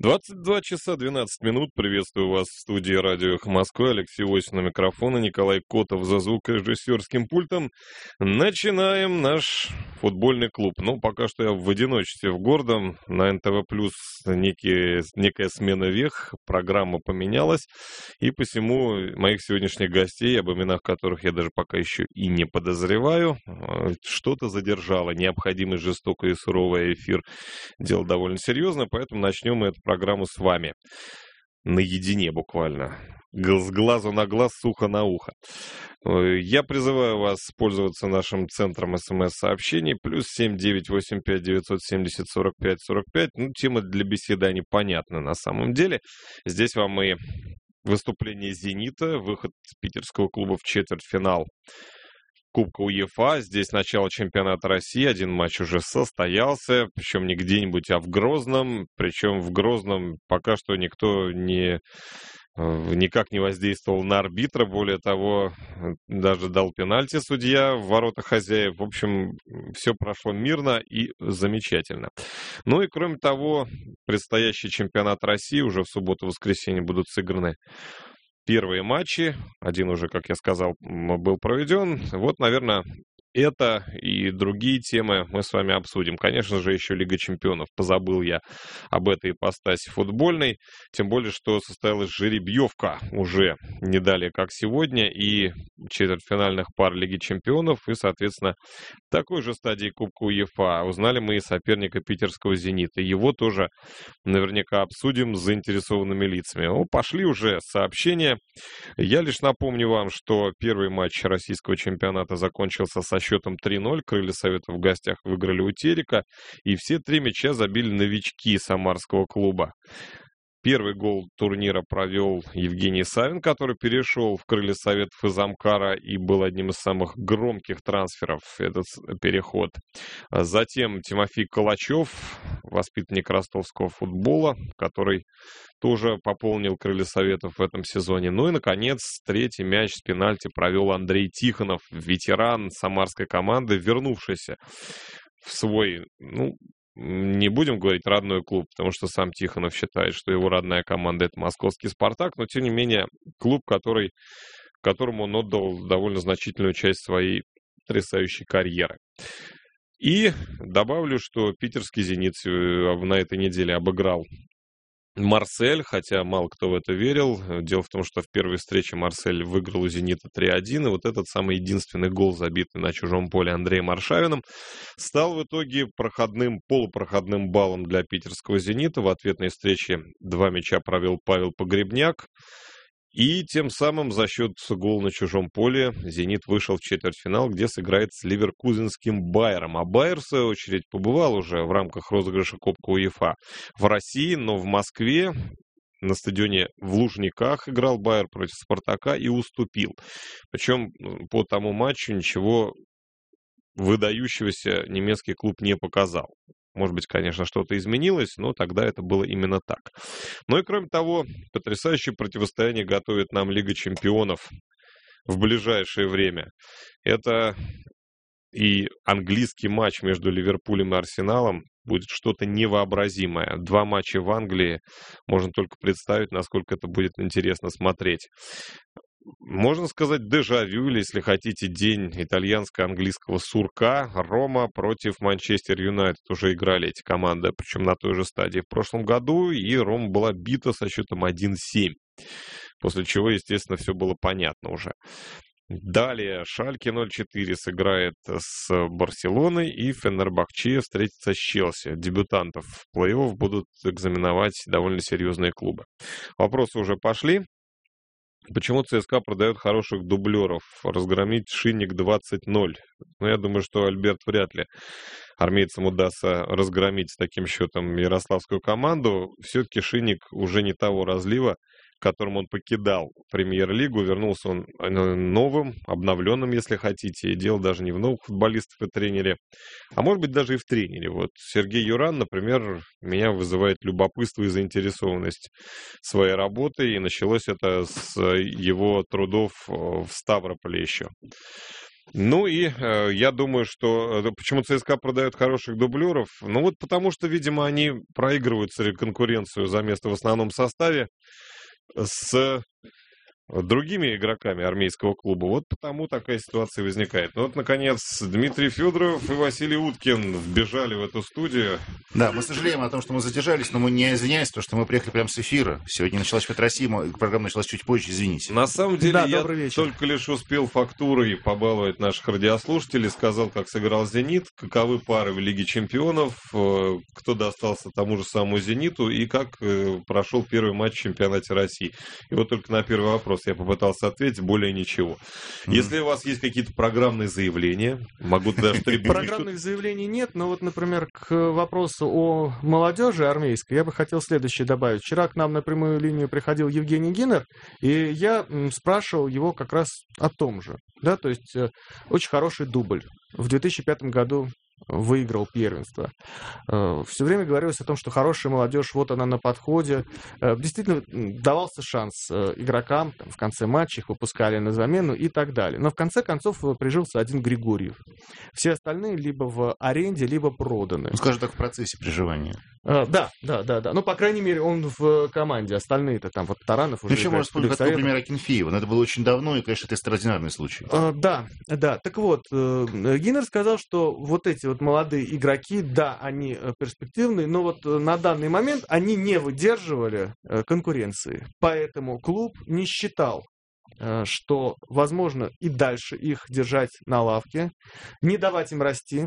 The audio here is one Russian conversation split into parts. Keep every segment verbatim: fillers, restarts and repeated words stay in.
двадцать два часа двенадцать минут. Приветствую вас в студии радио «Эхо Москвы». Алексей Осин у микрофона, Николай Котов за звукорежиссерским пультом. Начинаем наш футбольный клуб. Ну, пока что я в одиночестве в Гордом. На эн тэ вэ плюс некие, некая смена вех, программа поменялась. И посему моих сегодняшних гостей, об именах которых я даже пока еще и не подозреваю, что-то задержало. Необходимый жестокий и суровый эфир. Дело довольно серьезно, поэтому начнем мы эту программу с вами. Наедине буквально. С глазу на глаз, сухо на ухо. Я призываю вас пользоваться нашим центром смс-сообщений. Плюс семь девять восемь пять девятьсот семьдесят сорок пять сорок пять. Ну, тема для беседы непонятна на самом деле. Здесь вам и выступление «Зенита», выход питерского клуба в четвертьфинал Кубка УЕФА. Здесь начало чемпионата России. Один матч уже состоялся, причем не где-нибудь, а в Грозном. Причем в Грозном пока что никто не, никак не воздействовал на арбитра. Более того, даже дал пенальти судья в ворота хозяев. В общем, все прошло мирно и замечательно. Ну и кроме того, предстоящий чемпионат России уже в субботу-воскресенье будут сыграны первые матчи, один уже, как я сказал, был проведен. Вот, наверное, это и другие темы мы с вами обсудим. Конечно же, еще Лига Чемпионов. Позабыл я об этой ипостаси футбольной. Тем более, что состоялась жеребьевка уже не далее, как сегодня. И четвертьфинальных пар Лиги Чемпионов. И, соответственно, в такой же стадии Кубка УЕФА узнали мы и соперника питерского «Зенита». Его тоже наверняка обсудим с заинтересованными лицами. Ну, пошли уже сообщения. Я лишь напомню вам, что первый матч российского чемпионата закончился со счетом три ноль. Крылья Советов в гостях выиграли у Терека. И все три мяча забили новички самарского клуба. Первый гол турнира провел Евгений Савин, который перешел в Крылья Советов из Амкара и был одним из самых громких трансферов, этот переход. Затем Тимофей Калачев, воспитанник ростовского футбола, который тоже пополнил Крылья Советов в этом сезоне. Ну и, наконец, третий мяч с пенальти провел Андрей Тихонов, ветеран самарской команды, вернувшийся в свой, ну, не будем говорить родной клуб, потому что сам Тихонов считает, что его родная команда — это московский «Спартак», но, тем не менее, клуб, который, которому он отдал довольно значительную часть своей потрясающей карьеры. И добавлю, что питерский «Зенит» на этой неделе обыграл Марсель, хотя мало кто в это верил. Дело в том, что в первой встрече Марсель выиграл у «Зенита» три один, и вот этот самый единственный гол, забитый на чужом поле Андреем Аршавиным, стал в итоге проходным, полупроходным баллом для питерского «Зенита». В ответной встрече два мяча провел Павел Погребняк. И тем самым за счет гола на чужом поле «Зенит» вышел в четвертьфинал, где сыграет с ливеркузенским «Байером». А «Байер», в свою очередь, побывал уже в рамках розыгрыша Кубка УЕФА в России, но в Москве на стадионе в Лужниках играл «Байер» против «Спартака» и уступил. Причем по тому матчу ничего выдающегося немецкий клуб не показал. Может быть, конечно, что-то изменилось, но тогда это было именно так. Ну и кроме того, потрясающее противостояние готовит нам Лига Чемпионов в ближайшее время. Это и английский матч между Ливерпулем и Арсеналом будет что-то невообразимое. Два матча в Англии, можно только представить, насколько это будет интересно смотреть. Можно сказать, дежавю, или, если хотите, день итальянско-английского сурка. Рома против Манчестер Юнайтед уже играли эти команды, причем на той же стадии в прошлом году, и Рома была бита со счетом один семь. После чего, естественно, все было понятно уже. Далее Шальке ноль четыре сыграет с Барселоной, и Фенербахче встретится с Челси. Дебютантов в плей-офф будут экзаменовать довольно серьезные клубы. Вопросы уже пошли. Почему ЦСКА продает хороших дублеров? Разгромить Шинник двадцать ноль. Ну, я думаю, что Альберт вряд ли армейцам удастся разгромить с таким счетом ярославскую команду. Все-таки Шинник уже не того разлива, которым он покидал премьер-лигу. Вернулся он новым, обновленным, если хотите. И дело даже не в новых футболистах и тренере, а может быть даже и в тренере. Вот Сергей Юран, например, меня вызывает любопытство и заинтересованность своей работой. И началось это с его трудов в Ставрополе еще. Ну и э, я думаю, что э, почему ЦСКА продает хороших дублеров? Ну вот потому что, видимо, они проигрывают конкуренцию за место в основном составе с другими игроками армейского клуба. Вот потому такая ситуация возникает. Ну вот, наконец, Дмитрий Федоров и Василий Уткин вбежали в эту студию. Да, мы сожалеем о том, что мы задержались, но мы не извиняемся, потому что мы приехали прямо с эфира. Сегодня началась чемпионат России, программа началась чуть позже, извините. На самом деле, да, я вечер. только лишь успел фактурой побаловать наших радиослушателей, сказал, как сыграл «Зенит», каковы пары в Лиге чемпионов, кто достался тому же самому «Зениту» и как прошел первый матч в чемпионате России. И вот только на первый вопрос я попытался ответить, более ничего. Mm-hmm. Если у вас есть какие-то программные заявления, могу даже требовать... Программных заявлений нет, но вот, например, к вопросу о молодежи армейской я бы хотел следующее добавить. Вчера к нам на прямую линию приходил Евгений Гиннер, и я спрашивал его как раз о том же. Да, то есть очень хороший дубль. В две тысячи пятом году выиграл первенство. Все время говорилось о том, что хорошая молодежь, вот она на подходе. Действительно, давался шанс игрокам, там, в конце матча их выпускали на замену и так далее. Но в конце концов прижился один Григорьев. Все остальные либо в аренде, либо проданы. Ну, скажем так, в процессе приживания. Да, да, да, да. Ну, по крайней мере, он в команде. Остальные-то там, вот Таранов уже... Ну, еще можно вспомнить, как, например, Акинфеева. Но это было очень давно, и, конечно, это экстраординарный случай. Да, да. Так вот, Гиннер сказал, что вот эти вот молодые игроки, да, они перспективные, но вот на данный момент они не выдерживали конкуренции. Поэтому клуб не считал, что возможно и дальше их держать на лавке, не давать им расти.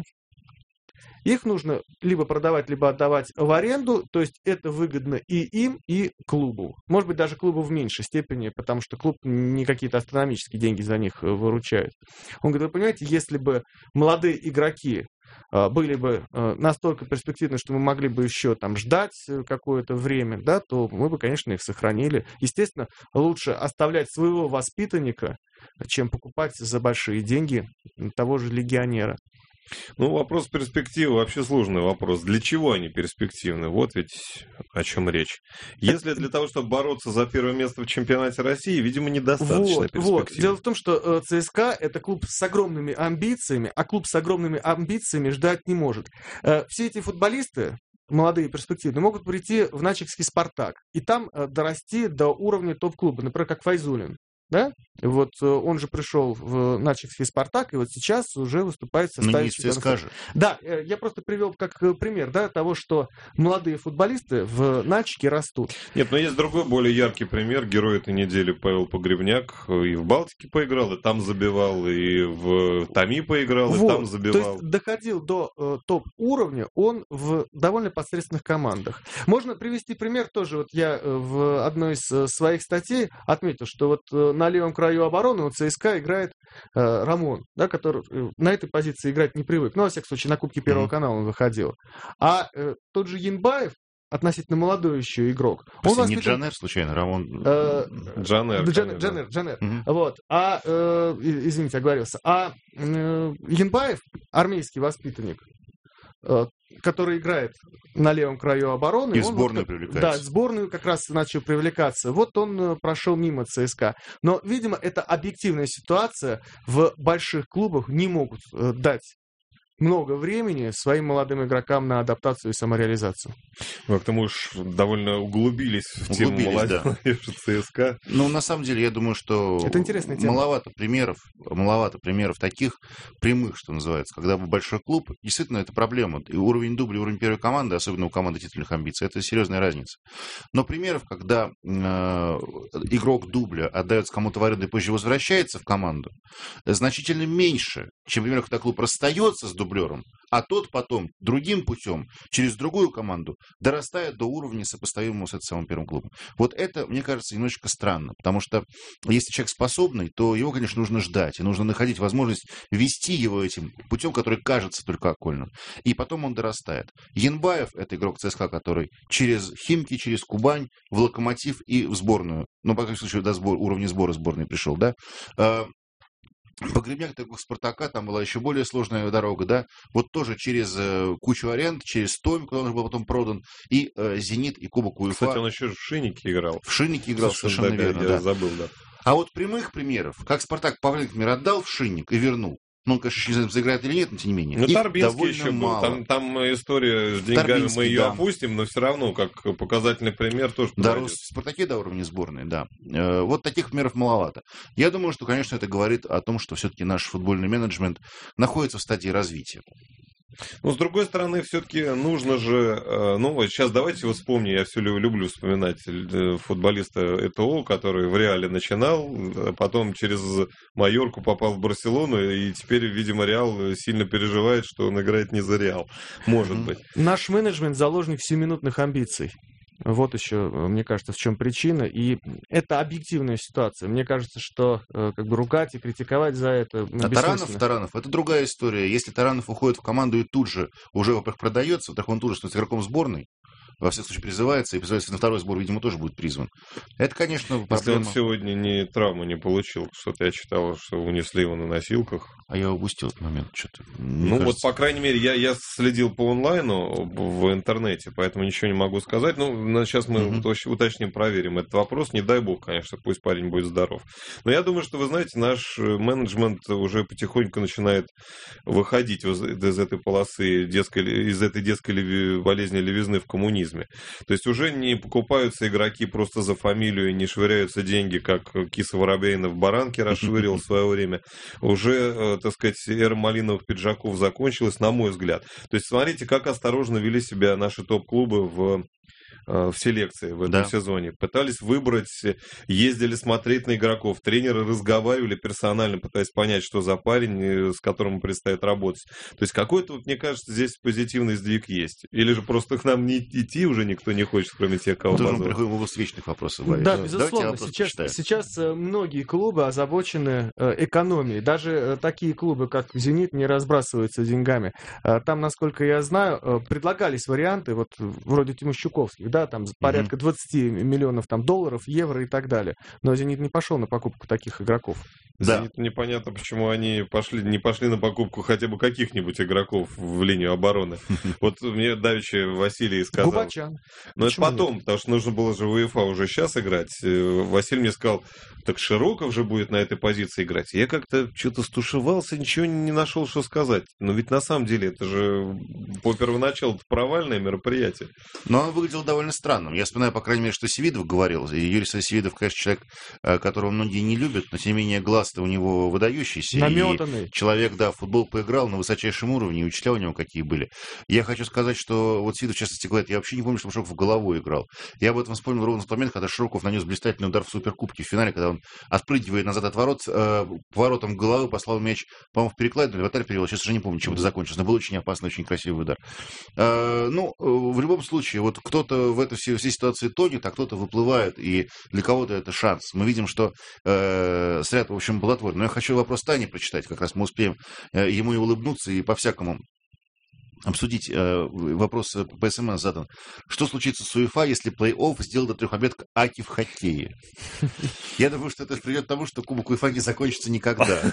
Их нужно либо продавать, либо отдавать в аренду, то есть это выгодно и им, и клубу. Может быть, даже клубу в меньшей степени, потому что клуб не какие-то астрономические деньги за них выручает. Он говорит, вы понимаете, если бы молодые игроки были бы настолько перспективны, что мы могли бы еще там ждать какое-то время, да, то мы бы, конечно, их сохранили. Естественно, лучше оставлять своего воспитанника, чем покупать за большие деньги того же легионера. Ну, вопрос перспективы вообще сложный вопрос. Для чего они перспективны? Вот ведь о чем речь. Если для того, чтобы бороться за первое место в чемпионате России, видимо, недостаточно вот, перспективы. Вот. Дело в том, что ЦСКА – это клуб с огромными амбициями, а клуб с огромными амбициями ждать не может. Все эти футболисты, молодые и перспективные, могут прийти в начикский «Спартак» и там дорасти до уровня топ-клуба, например, как Файзуллин. Да? Вот он же пришел в начикский «Спартак», и вот сейчас уже выступает в составе чемпионата. Да, я просто привел как пример, да, того, что молодые футболисты в начике растут. Нет, но есть другой, более яркий пример. Герой этой недели Павел Погребняк и в Балтике поиграл, и там забивал, и в Томи поиграл, вот. И там забивал. То есть доходил до э, топ-уровня он в довольно посредственных командах. Можно привести пример тоже. Вот я э, в одной из э, своих статей отметил, что вот э, на левом краю обороны у ЦСКА играет э, Рамон, да, который э, на этой позиции играть не привык. Ну, во всяком случае, на Кубке Первого mm-hmm. канала он выходил. А э, тот же Янбаев, относительно молодой еще игрок. Он воспитан... Не Джанер, случайно, Рамон? Э, Джанер. Джанер, Джанер, Джанер. Mm-hmm. Вот. А, э, извините, оговорился. А э, Янбаев, армейский воспитанник, э, который играет на левом краю обороны. И в сборную вот, привлекается. Да, в сборную как раз начал привлекаться. Вот он прошел мимо ЦСКА. Но, видимо, это объективная ситуация. В больших клубах не могут дать много времени своим молодым игрокам на адаптацию и самореализацию. Ну, к тому же довольно углубились в тему молодежи да. ЦСКА. Ну, на самом деле, я думаю, что это интересная тема. маловато примеров, маловато примеров таких прямых, что называется, когда большой клуб, действительно, это проблема. И уровень дубля, уровень первой команды, особенно у команды титульных амбиций, это серьезная разница. Но примеров, когда э, игрок дубля отдается кому-то в аренду и позже возвращается в команду, значительно меньше, чем примеров, когда клуб расстается с дублером, а тот потом другим путем, через другую команду, дорастает до уровня, сопоставимого с этим самым первым клубом. Вот это, мне кажется, немножечко странно, потому что если человек способный, то его, конечно, нужно ждать, и нужно находить возможность вести его этим путем, который кажется только окольным. И потом он дорастает. Янбаев – это игрок ЦСКА, который через Химки, через Кубань, в Локомотив и в сборную, ну, по крайней мере, до сбор, уровня сбора сборной пришел, да, Погребняк, такой Спартака, там была еще более сложная дорога, да, вот тоже через э, кучу аренд, через Томи, куда он был потом продан, и э, Зенит, и Кубок УЕФА. Кстати, он еще в Шиннике играл. В Шиннике играл, совершенно, совершенно верно, я да. забыл, да. А вот прямых примеров, как Спартак Павленко отдал в Шинник и вернул, Ну, он, конечно, не знаю, заиграет или нет, но тем не менее. Ну, Их Торбинский еще был. мало. Там, там история с деньгами, Торбинский, мы ее да. опустим, но все равно, как показательный пример, тоже Да, подойдет. в «Спартаке» до уровня сборной, да. Э, Вот таких примеров маловато. Я думаю, что, конечно, это говорит о том, что все-таки наш футбольный менеджмент находится в стадии развития. Но, с другой стороны, все-таки нужно же... э, Ну, вот сейчас давайте вот вспомним, я все люблю вспоминать э, футболиста Этоо, который в Реале начинал, а потом через Майорку попал в Барселону, и теперь, видимо, Реал сильно переживает, что он играет не за Реал. Может Мгм. быть. Наш менеджмент заложник сиюминутных амбиций. Вот еще, мне кажется, в чем причина. И это объективная ситуация. Мне кажется, что э, как бы ругать и критиковать за это ну, А Таранов, бессмысленно. Таранов, это другая история. Если Таранов уходит в команду и тут же уже, во-первых, продается, так он тут же становится игроком сборной, во всяком случае призывается, и призывается на второй сбор, видимо, тоже будет призван. Это, конечно, Если проблема. он сегодня не травму не получил, что-то я читал, что унесли его на носилках. А я упустил этот момент что-то. Ну вот, по крайней мере, я, я следил по онлайну в интернете, поэтому ничего не могу сказать. Ну, на- сейчас мы Мгм. уточ- уточним, проверим этот вопрос. Не дай бог, конечно, пусть парень будет здоров. Но я думаю, что, вы знаете, наш э, менеджмент уже потихоньку начинает выходить из, из этой полосы, детской, ли- из этой детской леви- болезни левизны в коммунизме. То есть уже не покупаются игроки просто за фамилию, не швыряются деньги, как Киса Воробейна в баранке расшвырил в свое время. Уже, э, так сказать, эра малиновых пиджаков закончилась, на мой взгляд. То есть смотрите, как осторожно вели себя наши топ-клубы в в селекции в этом Да. сезоне. Пытались выбрать, ездили смотреть на игроков, тренеры разговаривали персонально, пытаясь понять, что за парень, э, с которым предстоит работать. То есть какой-то, вот, мне кажется, здесь позитивный сдвиг есть. Или же просто к нам не идти уже никто не хочет, кроме тех, кого Тоже мы позвали. приходим в область вечных вопросов. Варя. Да, Давайте безусловно. я вопрос Сейчас, почитаю. сейчас э, многие клубы озабочены э, экономией. Даже э, такие клубы, как «Зенит», не разбрасываются деньгами. Э, Там, насколько я знаю, э, предлагались варианты, вот э, вроде Тимощуковских, да, там за порядка двадцать миллионов там, долларов, евро и так далее. Но «Зенит» не пошел на покупку таких игроков. Да. «Зенит» непонятно, почему они пошли, не пошли на покупку хотя бы каких-нибудь игроков в линию обороны. Вот мне давеча Василий сказал. Губачан. Но это Почему потом, потому что нужно было же в УЕФА уже сейчас играть. Э, Василий мне сказал, так Широков же будет на этой позиции играть. Я как-то что-то стушевался, ничего не нашел, что сказать. Но ведь на самом деле это же по первоначалу провальное мероприятие. Но он выглядел довольно странным. Я вспоминаю, по крайней мере, что Севидов говорил. И Юрий Севидов, конечно, человек, э, которого многие не любят, но, тем не менее, глаз-то у него выдающийся. Наметанный. И человек, да, в футбол поиграл на высочайшем уровне, и учителя у него какие были. Я хочу сказать, что вот Севидов, в частности, говорит, я вообще не помню, что Широков головой играл. Я об этом вспомнил ровно в тот момент, когда Широков нанес блистательный удар в Суперкубке в финале, когда он отпрыгивает назад от ворот, э, поворотом головы послал мяч, по-моему, в перекладину, или в вратарь перевел. Сейчас уже не помню, чем это закончилось. Но был очень опасный, очень красивый удар. Э, ну, э, в любом случае, вот кто-то в этой всей, всей ситуации тонет, а кто-то выплывает, и для кого-то это шанс. Мы видим, что э, сряд, в общем, плодотворен. Но я хочу вопрос Тани прочитать, как раз мы успеем э, ему и улыбнуться, и по-всякому обсудить. Э, вопрос по СМС задан. Что случится с УЕФА, если плей-офф сделает до трех побед Аки в хоккее? Я думаю, что это приведет к тому, что Кубок УЕФА не закончится никогда.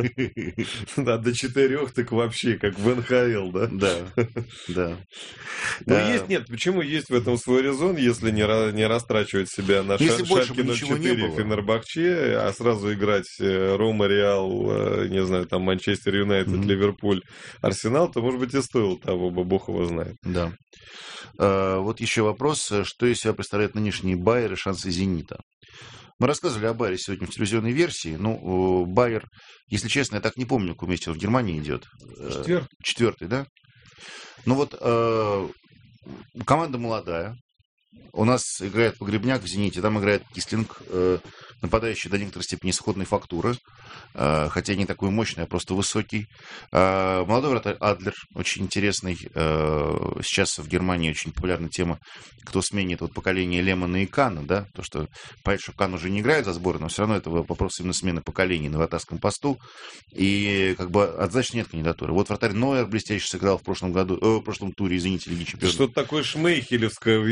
Да, до четырех так вообще, как в эн ха эл, да? Да, да. Ну, А, есть, нет, почему есть в этом свой резон, если не, ра- не растрачивать себя на Если Ша- больше Шальке бы ничего не ноль четыре было. Фенербахче, а сразу играть э, Рома, Реал, э, не знаю, там Манчестер Юнайтед, Мгм. Ливерпуль, Арсенал, то, может быть, и стоило того бы, бог его знает. Да. А, вот еще вопрос. Что из себя представляют нынешние Байер и шансы Зенита? Мы рассказывали о Байере сегодня в телевизионной версии. Ну, Байер, если честно, я так не помню, в каком месте он в Германии идет. Э, Четвертый. Четвертый, да? Ну вот, э, команда молодая. У нас играет Погребняк в «Зените», там играет Кислинг, э, нападающий до некоторой степени сходной фактуры, э, хотя не такой мощный, а просто высокий. Э, молодой вратарь Адлер, очень интересный. Э, сейчас в Германии очень популярна тема, кто сменит вот поколение Лемона и Кана, да, то, что понятно, что Кан уже не играет за сборную, но все равно это вопрос именно смены поколений на вратарском посту, и как бы однозначно нет кандидатуры. Вот вратарь Нойер блестяще сыграл в прошлом году, э, в прошлом туре, извините, Лиги Чемпионов. Что-то такое шмейхелевское в его игре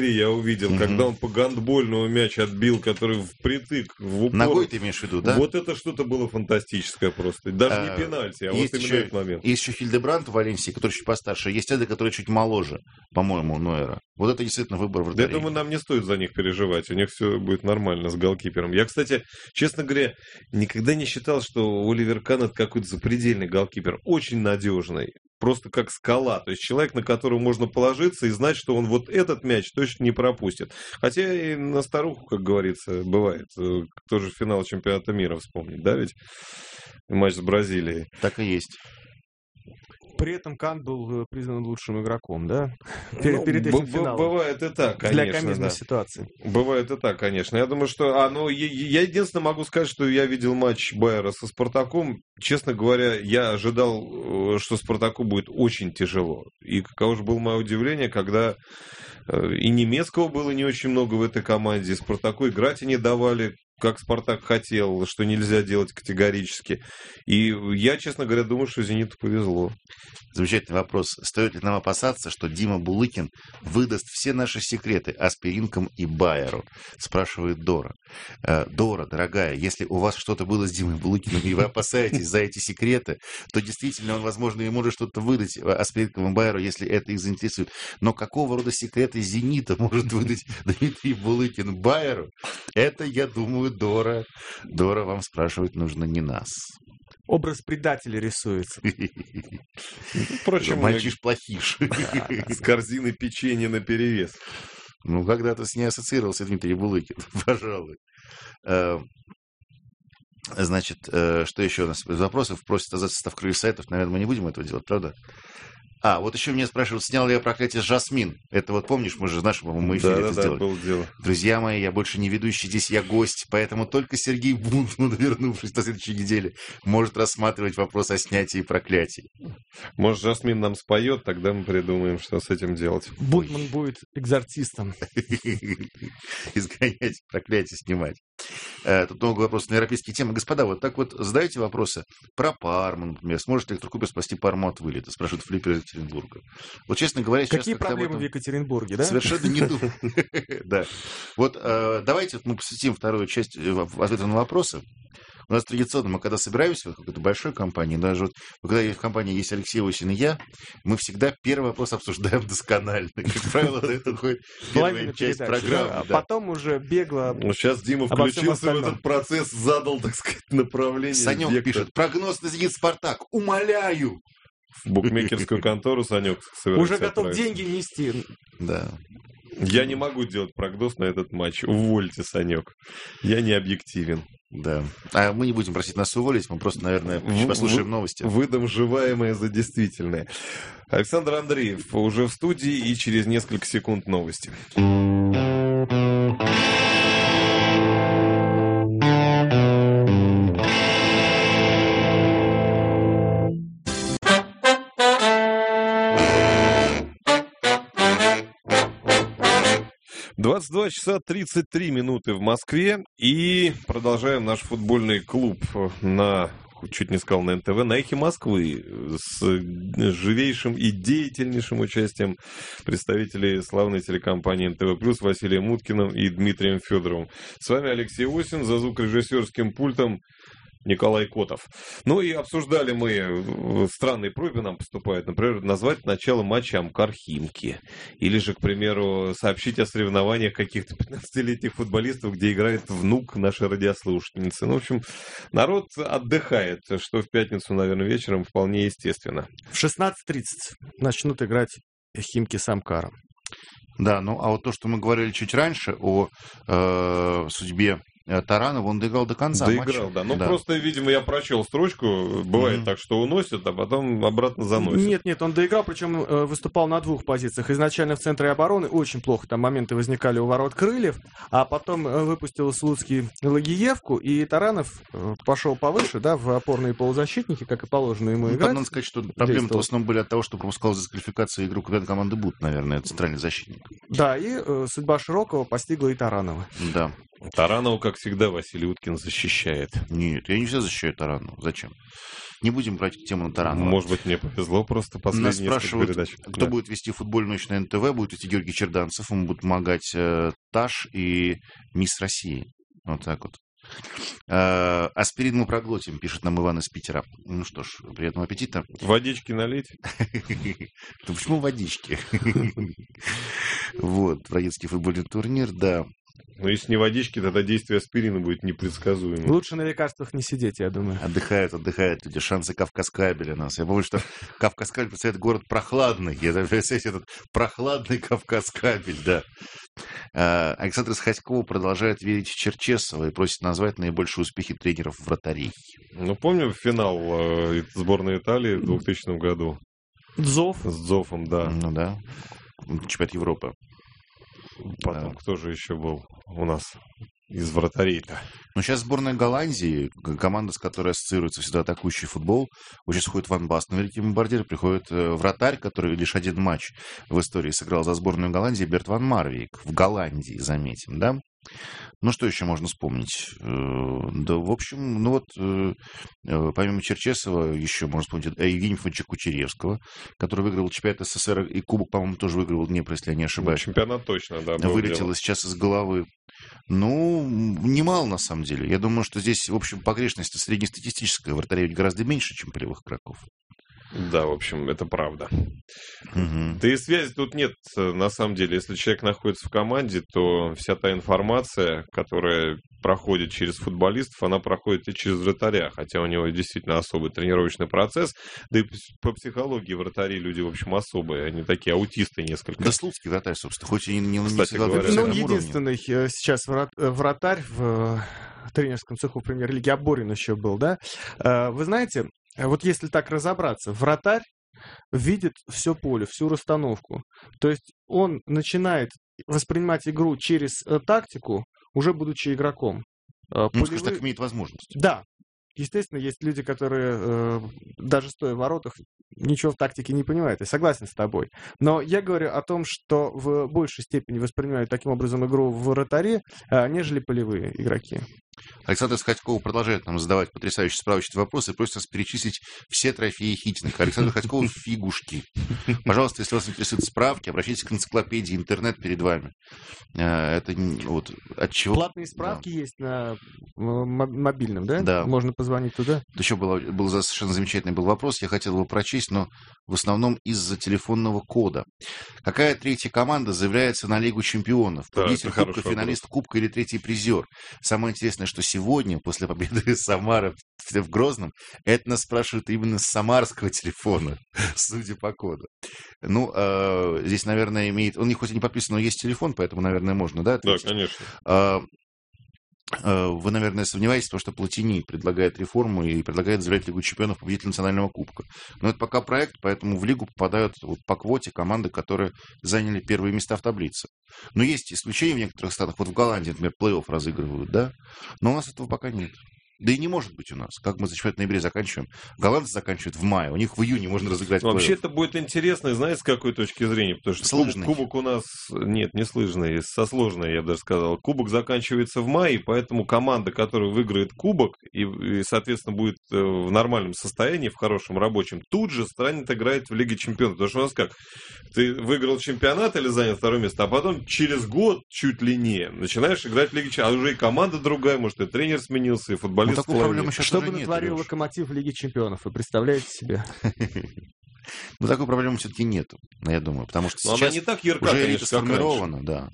Бразилии я увидел, угу. когда он по гандбольному мяч отбил, который впритык, в упор. Ногой ты имеешь в виду, да? Вот это что-то было фантастическое просто. Даже а, не пенальти, а вот именно еще, этот момент. Есть еще Хильдебранд в Валенсии, который чуть постарше. Есть Эда, который чуть моложе, по-моему, Нойера. Вот это действительно выбор вратарей. Я думаю, нам не стоит за них переживать. У них все будет нормально с голкипером. Я, кстати, честно говоря, никогда не считал, что Оливер Кан это какой-то запредельный голкипер. Очень надежный. Просто как скала. То есть человек, на которого можно положиться и знать, что он вот этот мяч точно не пропустит. Хотя и на старуху, как говорится, бывает. Тоже финал чемпионата мира вспомнить, да ведь? Матч с Бразилией. Так и есть. При этом Кан был признан лучшим игроком, да? Перед, ну, перед этим б- финалом. Бывает и так, конечно. Для комизмной да. ситуации. Бывает и так, конечно. Я думаю, что... А, ну, я, я единственное могу сказать, что я видел матч Байера со Спартаком. Честно говоря, я ожидал, что Спартаку будет очень тяжело. И каково же было мое удивление, когда и немецкого было не очень много в этой команде, и Спартаку играть и не давали, как Спартак хотел, что нельзя делать категорически. И я, честно говоря, думаю, что Зениту повезло. Замечательный вопрос. Стоит ли нам опасаться, что Дима Булыкин выдаст все наши секреты аспиринкам и Байеру? Спрашивает Дора. Дора, дорогая, если у вас что-то было с Димой Булыкиным, и вы опасаетесь за эти секреты, то действительно он, возможно, и может что-то выдать аспиринкам и Байеру, если это их заинтересует. Но какого рода секреты Зенита может выдать Дмитрий Булыкин Байеру? Это, я думаю, Дора. Дора, вам спрашивать нужно не нас. Образ предателя рисуется. Впрочем, мальчиш-плохиш. С корзиной печенья наперевес. Ну, когда-то с ней ассоциировался Дмитрий Булыкин, пожалуй. Значит, что еще у нас из вопросов? Просят за состав крыльев сайтов. Наверное, мы не будем этого делать, правда? А, вот еще меня спрашивают, снял ли я «Проклятие» с Жасмин. Это вот помнишь, мы же в нашем, по-моему, эфире да, это да, сделали. Да, было дело. Друзья мои, я больше не ведущий, здесь я гость, поэтому только Сергей Бунтман, вернувшись на следующей неделе, может рассматривать вопрос о снятии проклятий. Может, Жасмин нам споет, тогда мы придумаем, что с этим делать. Бунтман будет экзорцистом. Изгонять, проклятие снимать. Тут много вопросов на европейские темы. Господа, вот так вот задаете вопросы про Парму, например. Сможет ли Электрокубер спасти Парму от вылета? Спрашивает Флиппер из Екатеринбурга. Вот, честно говоря, сейчас... Какие проблемы в Екатеринбурге, да? Совершенно не думаю. Да. Вот давайте мы посвятим вторую часть ответа на вопросы. У нас традиционно, мы когда собираемся в какой-то большой компании, даже вот, когда в компании есть Алексей Осин и я, мы всегда первый вопрос обсуждаем досконально. Как правило, это уходит первая часть программы. А потом уже бегло... Ну, сейчас Дима включился в этот процесс, задал, так сказать, направление. Санек пишет, прогноз на «Зенит» «Спартак». Умоляю! В букмекерскую контору Санек уже готов деньги нести. Да. Я не могу делать прогноз на этот матч. Увольте, Санек. Я не объективен. Да. А мы не будем просить нас уволить, мы просто, наверное, послушаем новости. Выдам желаемое за действительное. Александр Андреев уже в студии, и через несколько секунд новости. двадцать два часа тридцать три минуты в Москве, и продолжаем наш футбольный клуб на, чуть не сказал, на эн тэ вэ, на Эхе Москвы, с живейшим и деятельнейшим участием представителей славной телекомпании эн тэ вэ плюс Василием Уткиным и Дмитрием Федоровым. С вами Алексей Осин, за звукорежиссерским пультом Николай Котов. Ну и обсуждали мы, странные просьбы нам поступают, например, назвать начало матча Амкар-Химки. Или же, к примеру, сообщить о соревнованиях каких-то пятнадцатилетних футболистов, где играет внук нашей радиослушательницы. Ну, в общем, народ отдыхает, что в пятницу, наверное, вечером вполне естественно. В шестнадцать тридцать начнут играть Химки с Амкаром. Да, ну а вот то, что мы говорили чуть раньше о э, судьбе Таранов, он доиграл до конца доиграл, матча. Да. Ну, да. Просто, видимо, я прочел строчку. Бывает mm-hmm. так, что уносят, а потом обратно заносят. Нет, нет, он доиграл, причем э, выступал на двух позициях. Изначально в центре обороны очень плохо. Там моменты возникали у ворот Крыльев, а потом э, выпустил Слуцкий Лагиевку, и Таранов э, пошел повыше, да, в опорные полузащитники, как и положено ему ну, играть. Там надо сказать, что проблемы-то в основном были от того, что пропускал за дисквалификацию игру куда-то команды Бут, наверное, центральный защитник. Да, и э, судьба Широкого постигла и Таранова. Да. Таранова, как всегда, Василий Уткин защищает. Нет, я не всегда защищаю Таранова. Зачем? Не будем брать тему на Таранова. Может быть, мне повезло просто последние Нас спрашивают, передач. кто Да. будет вести футбольную ночь на эн тэ вэ. Будет вести Георгий Черданцев. Ему будет помогать э, Таш и Мисс России. Вот так вот. Э, аспирин мы проглотим, пишет нам Иван из Питера. Ну что ж, приятного аппетита. Водички налить? Да почему водички? Вот, братский футбольный турнир, да. Но если не водички, тогда действие аспирина будет непредсказуемым. Лучше на лекарствах не сидеть, я думаю. Отдыхают, отдыхают люди. Шансы Кавказкабеля нас. Я помню, что Кавказкабель представляет город прохладный. Я представляете, этот прохладный Кавказкабель, да. А, Александр Схаськов продолжает верить в Черчесова и просит назвать наибольшие успехи тренеров-вратарей. Ну, помню финал э, сборной Италии в двухтысячном году Дзов. с Дзофом, да. Ну да. Чемпионат Европы. Потом Да. кто же еще был у нас из вратарей-то? Но сейчас сборная Голландии, к- команда, с которой ассоциируется всегда атакующий футбол, вот сейчас ходит Ван Бастен, великий бомбардир, приходит э, вратарь, который лишь один матч в истории сыграл за сборную Голландии, Берт Ван Марвейк, в Голландии, заметим, да? Ну, что еще можно вспомнить? Э, Да, в общем, ну вот, э, э, помимо Черчесова, еще можно вспомнить э, Евгения Фомича Кучеревского, который выиграл чемпионат эс эс эр и Кубок, по-моему, тоже выиграл Днепр, если я не ошибаюсь. Чемпионат точно, да. был Вылетело дело. сейчас из головы. Ну, немало на самом деле. Я думаю, что здесь, в общем, погрешность среднестатистическая. Вратарей ведь гораздо меньше, чем полевых игроков. Да, в общем, это правда. Мгм. Да и связи тут нет, э, на самом деле. Если человек находится в команде, то вся та информация, которая проходит через футболистов, она проходит и через вратаря, хотя у него действительно особый тренировочный процесс. Да и п- по психологии вратари люди, в общем, особые. Они такие аутисты несколько. Да, Слуцкий вратарь, собственно, хоть и не, не Кстати всегда на говоря, Ну, профессиональном уровне. единственный э, сейчас врат- э, вратарь в э, тренерском цеху премьер-лиги, Аборин еще был, да? Э, Вы знаете, э, вот если так разобраться, вратарь видит все поле, всю расстановку. То есть он начинает воспринимать игру через э, тактику, уже будучи игроком. Э, Ну, скажем полевые- так, имеет возможность. Да. Естественно, есть люди, которые, э, даже стоя в воротах, ничего в тактике не понимают. Я согласен с тобой. Но я говорю о том, что в большей степени воспринимают таким образом игру в вратаре, э, нежели полевые игроки. Александр Схаськов продолжает нам задавать потрясающие справочные вопросы и просит нас перечислить все трофеи Хитинга. Александр Схаськов фигушки. Пожалуйста, если вас интересуют справки, обращайтесь к энциклопедии, интернет перед вами. Э, Это не- вот от чего... Платные справки есть на э, мо- мобильном, да? Да. Можно позвонить туда. Еще был, был за- совершенно замечательный был вопрос, я хотел его прочесть, но в основном из-за телефонного кода. Какая третья команда заявляется на Лигу чемпионов? Да, Победитель это Кубка, хороший финалист Кубка или третий призер? Самое интересное, что сегодня, после победы Самары в, в Грозном, это нас спрашивают именно с самарского телефона, судя по коду. Ну, э, здесь, наверное, имеет... Он не хоть и не подписан, но есть телефон, поэтому, наверное, можно, да, Да, ответить? конечно. А, а, Вы, наверное, сомневаетесь, потому что Платини предлагает реформу и предлагает заявлять Лигу чемпионов победителя национального кубка. Но это пока проект, поэтому в Лигу попадают вот по квоте команды, которые заняли первые места в таблице. Но есть исключения в некоторых странах. Вот в Голландии, например, плей-офф разыгрывают, да? Но у нас этого пока нет. Да и не может быть у нас. Как мы за чемпионат в ноябре заканчиваем? Голландцы заканчивают в мае. У них в июне можно разыграть Ну, Вообще плей-офф. это будет интересно, знаете, с какой точки зрения? Потому что Сложный. кубок, кубок у нас... Нет, не сложный, со сложной, я бы даже сказал. Кубок заканчивается в мае, поэтому команда, которая выиграет кубок и, и, соответственно, будет э, в нормальном состоянии, в хорошем рабочем, тут же станет играть в Лиге чемпионов. Потому что у нас как? Ты выиграл чемпионат или занял второе место, а потом через год, чуть ли не, начинаешь играть в Лиге чемпионов. А уже и команда другая, может, и тренер сменился, и Ну, футболист такую проблему сейчас Что уже бы нет, натворил Лёш. Локомотив в Лиге чемпионов, вы представляете себе? Но такой проблемы все-таки нету, я думаю. Потому что Но она сейчас не так ярка, уже конечно, элита как раньше. сформирована, да.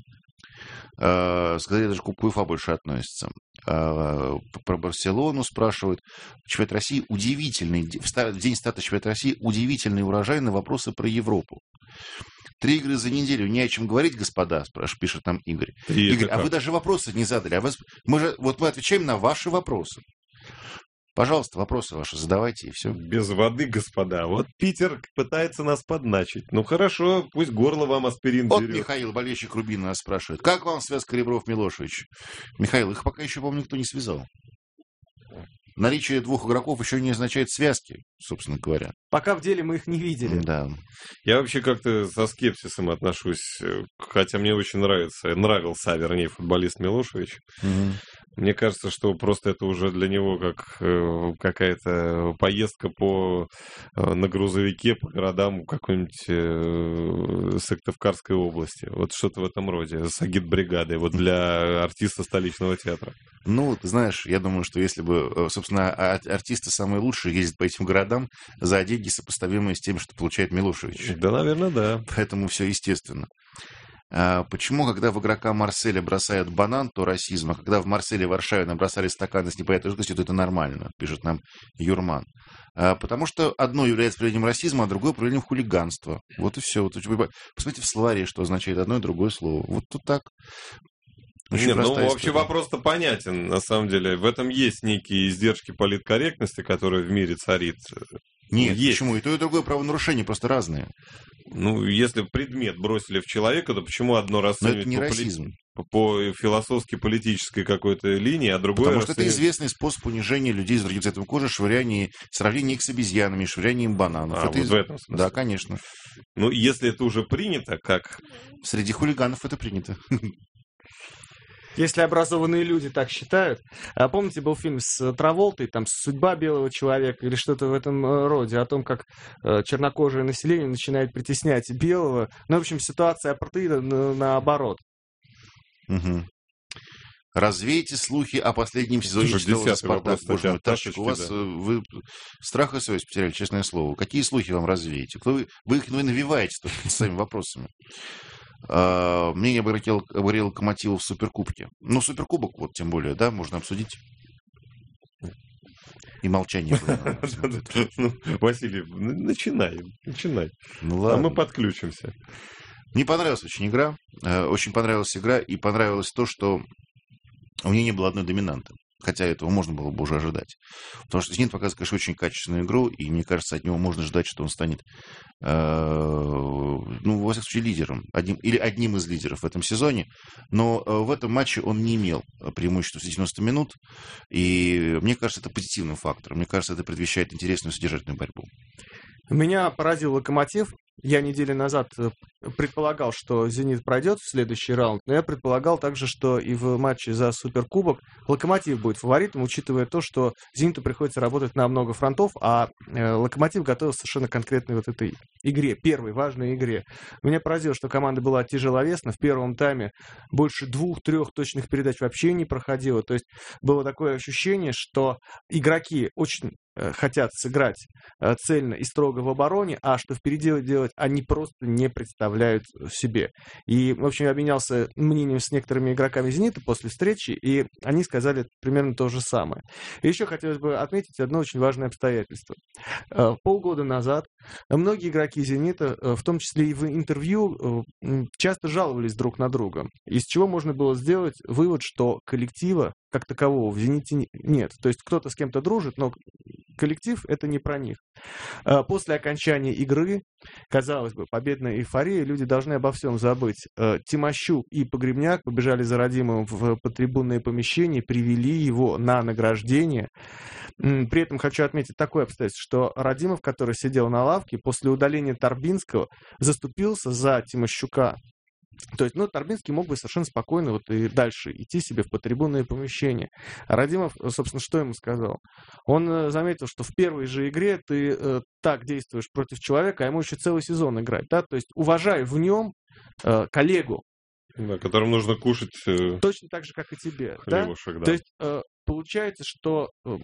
Э, Скорее даже к УЕФА больше относится. Э, Про Барселону спрашивают. Чемпионат России удивительный. В ста- в день старта чемпионата России удивительный урожай на вопросы про Европу. Три игры за неделю, не о чем говорить, господа, спрашивает, пишет нам Игорь. И Игорь, это а вы как? даже вопросы не задали. А вы... Мы же... Вот мы отвечаем на ваши вопросы. Пожалуйста, вопросы ваши задавайте, и все. Без воды, господа. Вот Питер пытается нас подначить. Ну хорошо, пусть горло вам аспирин Вот берет. Михаил, болельщик Рубина, нас спрашивает. Как вам связка Ребров-Милошевич? Михаил, их пока еще, по-моему, никто не связал. наличие двух игроков еще не означает связки, собственно говоря. Пока в деле мы их не видели. Да. Я вообще как-то со скепсисом отношусь, хотя мне очень нравится, нравился, вернее, футболист Милошевич. Угу. Мне кажется, что просто это уже для него как э, какая-то поездка по, э, на грузовике по городам какой-нибудь э, Сыктывкарской области. Вот что-то в этом роде, с агитбригадой, вот для артиста столичного театра. Ну, ты знаешь, я думаю, что если бы, собственно, артисты самые лучшие ездят по этим городам за деньги, сопоставимые с тем, что получает Милошевич. Да, наверное, да. Поэтому все естественно. А почему, когда в игрока Марселя бросают банан, то расизм, а когда в Марселе, Варшаве набросали стаканы с непонятной жидкостью, то это нормально, пишет нам Юрман. А потому что одно является проявлением расизма, а другое проявлением хулиганства. Вот и все. Вот, посмотрите в словаре, что означает одно и другое слово. Вот тут так. Очень Не, ну, вообще вопрос-то понятен, на самом деле. В этом есть некие издержки политкорректности, которые в мире царит. Нет, есть. Почему? И то, и другое правонарушение просто разные. Ну, если предмет бросили в человека, то почему одно расценивать не по, расизм. Поли... по философски-политической какой-то линии, а другое... Потому расценивать... что это известный способ унижения людей с другим цветом кожи, швыряние, сравнение их с обезьянами, швыряние им бананов. А, это вот из... в этом смысле. Да, конечно. Ну, если это уже принято, как... Среди хулиганов это принято. Если образованные люди так считают. А помните, был фильм с Траволтой, там «Судьба белого человека» или что-то в этом роде, о том, как э, чернокожее население начинает притеснять белого. Ну, в общем, ситуация апартеида на, наоборот. Угу. Развейте слухи о последнем сезоне «Чистого Спартак». Боже мой, Ташечка, у вас да. Вы страх и совесть потеряли, честное слово. Какие слухи вам развеете? Вы, вы их вы навеваете только своими вопросами. Uh, мнение об игре Локомотива в Суперкубке. Ну, Суперкубок, вот, тем более, да, можно обсудить. И молчание. Василий, начинай, начинай. Ну, а мы подключимся. Мне понравилась очень игра. Очень понравилась игра. И понравилось то, что у меня не было одной доминанты. Хотя этого можно было бы уже ожидать. Потому что «Зенит» показывает, конечно, очень качественную игру, и мне кажется, от него можно ждать, что он станет, э, ну, во всяком случае, лидером. Одним, или одним из лидеров в этом сезоне. Но э, в этом матче он не имел преимущества в девяносто минут. И мне кажется, это позитивным фактором. Мне кажется, это предвещает интересную содержательную борьбу. Меня поразил «Локомотив». Я неделю назад предполагал, что «Зенит» пройдет в следующий раунд, но я предполагал также, что и в матче за Суперкубок «Локомотив» будет фаворитом, учитывая то, что «Зениту» приходится работать на много фронтов, а «Локомотив» готовился совершенно конкретной вот этой игре, первой важной игре. Меня поразило, что команда была тяжеловесна. В первом тайме больше двух-трех точных передач вообще не проходило. То есть было такое ощущение, что игроки очень хотят сыграть цельно и строго в обороне, а что впереди делать они просто не представляют себе. И, в общем, я обменялся мнением с некоторыми игроками «Зенита» после встречи, и они сказали примерно то же самое. И еще хотелось бы отметить одно очень важное обстоятельство. Полгода назад многие игроки «Зенита», в том числе и в интервью, часто жаловались друг на друга. Из чего можно было сделать вывод, что коллектива как такового в «Зените» нет. То есть кто-то с кем-то дружит, но коллектив — это не про них. После окончания игры, казалось бы, победная эйфория, люди должны обо всем забыть. Тимощук и Погребняк побежали за Радимовым в подтрибунное помещение, привели его на награждение. При этом хочу отметить такое обстоятельство, что Радимов, который сидел на лавке, после удаления Торбинского заступился за Тимощука. То есть, ну, Торбинский мог бы совершенно спокойно вот и дальше идти себе в подтрибунное помещение. А Радимов, собственно, что ему сказал? Он э, заметил, что в первой же игре ты э, так действуешь против человека, а ему еще целый сезон играть, да? То есть, уважай в нем э, коллегу. Да, которым нужно кушать э, точно так же, как и тебе. Хлебушек, да? Да. То есть, э, получается, что э,